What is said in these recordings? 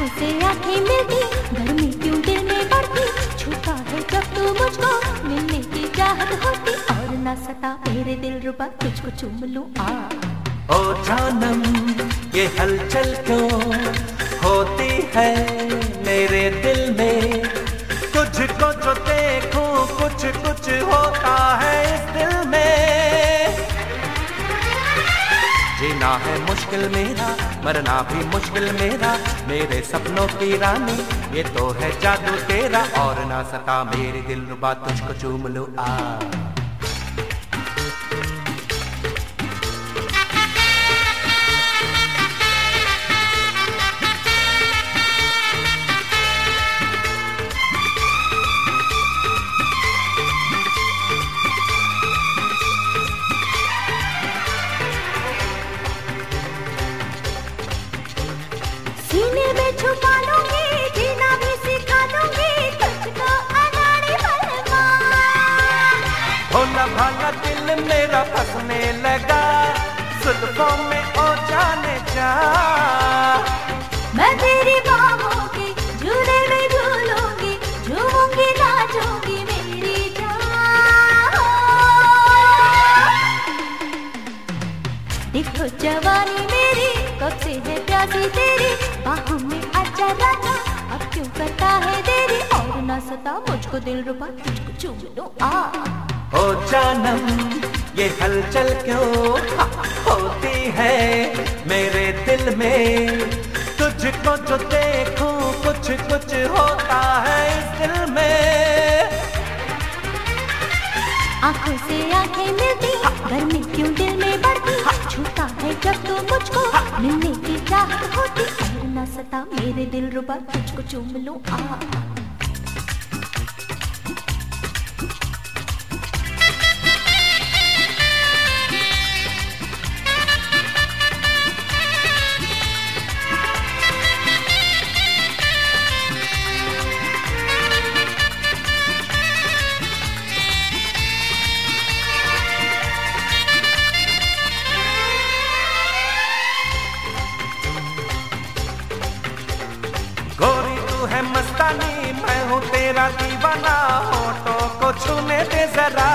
आंखों से आंखें मिलती, गर्मी क्यों दिल में बढ़ती, छूता है जब तू मुझको, मिलने की चाहत होती, और ना सता मेरे दिल रुबा, तुझको चूम लूं आ। ओ जानम ये हलचल क्यों होती है मेरे दिल में, तुझको जो देखूं कुछ कुछ होता है इस दिल में। जीना है मुश्किल मेरा, मरना भी मुश्किल मेरा, मेरे सपनों की रानी ये तो है जादू तेरा, और ना सता मेरे दिल रुबा, तुझको चूम लो आ। सीने में छुपा लूंगी, जीना भी सिखा दूंगी, तुझको अनाड़ी बलवा। भोला भाला दिल मेरा फंसने लगा, जुल्फों में ओ जाने जा। मैं तेरी बाहों के झूले में झूलूंगी, झूमूंगी नाचूंगी मेरी जान। देखो जवानी मेरी कब से है प्यासी तेरी, बाहों में आजा राजा अब क्यों करता है देरी, और ना सता मुझको दिल रुबा, तुझको चूम लो आ। ओ जानम ये हलचल क्यों होती है मेरे दिल में, तुझको जो देखूं कुछ कुछ होता है इस दिल में। आंखों से आंखें मिलती, गर्मी क्यों दिल में बढ़ती, छूता है जब तू मुझको, मिलने की चाहत होती, और ना सता मेरे दिल रुबा, तुझको चूम लूं आ। गोरी तू है मस्तानी, मैं हूँ तेरा दीवाना, होठों को छूने दे जरा।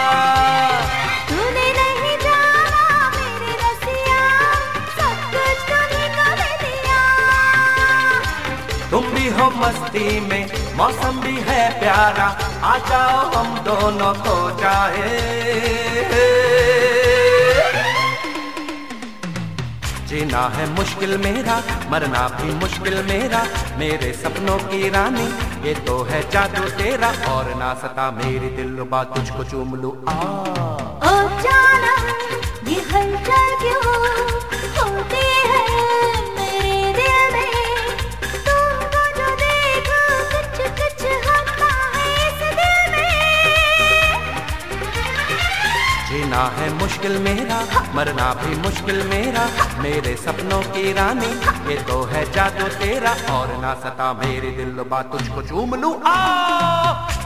तूने नहीं जाना मेरे रसिया, सब कुछ तुम्हीं को दे दिया। तुम भी हो मस्ती में, मौसम भी है प्यारा, आ जाओ हम दोनों को चाहे। जीना है मुश्किल मेरा, मरना भी मुश्किल मेरा, मेरे सपनों की रानी ये तो है जादू तेरा, और ना सता मेरी दिलरुबा, तुझको चूम लूं आ। ओ जानम ये हलचल क्यों होती है मेरे दिल में, तुमको जो देखो कुछ कुछ होता है इस दिल में। जीना है मुश्किल मेरा, मरना भी मुश्किल मेरा, मेरे सपनों की रानी ये तो है जादू तेरा, और ना सता मेरी दिलरुबा, तुझको चूम लूं आ।